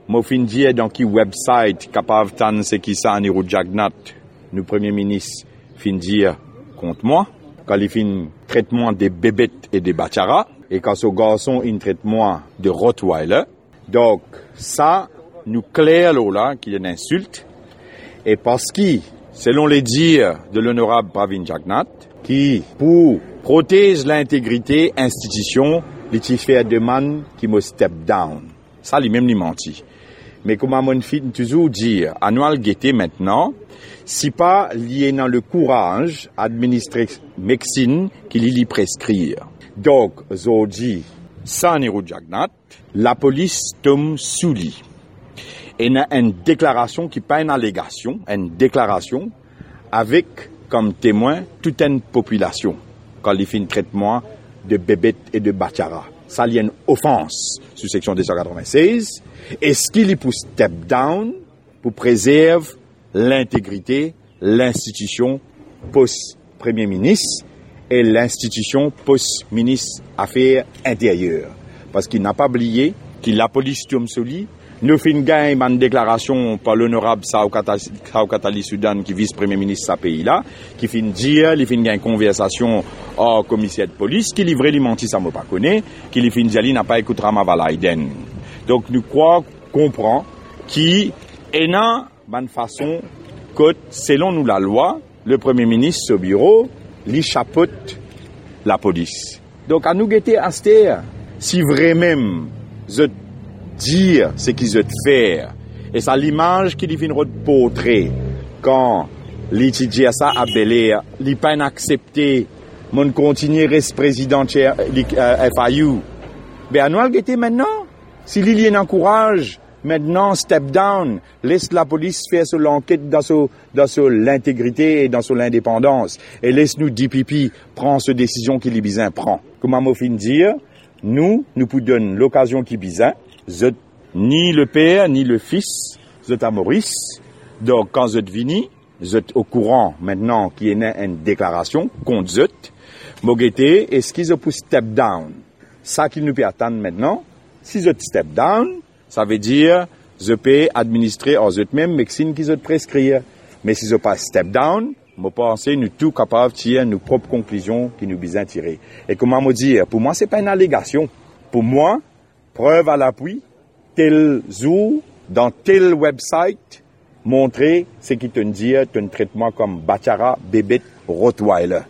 Moi, fin dire dans qui website capable tan c'est qui ça en Jagnat, nous premier ministre fin dire contre moi. Quand il fait un traitement des bébêtes et des bachara, et quand ce garçon il traitement de Rottweiler. Donc, ça, nous clair là qu'il y a une insulte. Et parce que, selon les dires de l'honorable Pravin Jagnat, qui, pour protéger l'intégrité institution, il fait demande qui me step down. Ça, lui-même, il menti. Mais comme mon fils toujours dire, annual guetté maintenant, si pas lié dans le courage administrer médecine qu'il y prescrire. Donc, zo dit, sans Nero Jagnat, la police tombe sous lit. Et il y a une déclaration qui pas une allégation, une déclaration avec comme témoin toute une population quand il fait un traitement de bébêtes et de bachara. Ça y a une offense sous section 296. Et ce qu'il y pour step down pour préserver l'intégrité, l'institution post-premier ministre et l'institution post-ministre Affaires intérieures. Parce qu'il n'a pas oublié que la police tombe sous lui. Nous faisons une déclaration par l'honorable Sao Katali Soudan, qui vice-premier ministre de ce pays-là, qui fait dire, il fait une conversation au commissaire de police, qui livre les mentis, ça ne me pas connaît, qui fait dire, il n'a pas écouté Ramavalaiden. Donc, nous croyons, comprend, qui est dans une façon que, selon nous la loi, le premier ministre au bureau, il chapeaute la police. Donc, à nous guetter à cette terre, si vraiment, dire ce qu'ils veulent faire. Et ça, l'image qu'il vient de portrer quand l'étudiant ça à Bel Air, il n'a pas accepté mon continuer reste président de FIU. Ben, à nous, maintenant, si l'il encourage, maintenant, step down, laisse la police faire son enquête dans son l'intégrité et dans son l'indépendance. Et laisse nous, DPP, prendre cette décision qu'il est besoin prend. Comme à fin dire, nous pouvons donner l'occasion qu'il besoin. Ni le père, ni le fils, vous à Maurice. Donc, quand vous êtes venu, vous êtes au courant maintenant qu'il y a une déclaration contre vous. Mogete, est-ce qu'ils ont pour step down? Ça qu'il nous peut attendre maintenant. Si vous êtes step down, ça veut dire, vous pouvez administrer en vous même médecine qu'ils ont prescrire. Mais si vous n'avez pas step down, moi pensez nous tous capables de tirer nos propres conclusions qui nous besoin tirer. Et comment me dire? Pour moi, c'est pas une allégation. Pour moi, preuve à l'appui, tel jour, dans tel website, montrer ce qui te dit, un traitement comme Bachara, bébé, Rottweiler.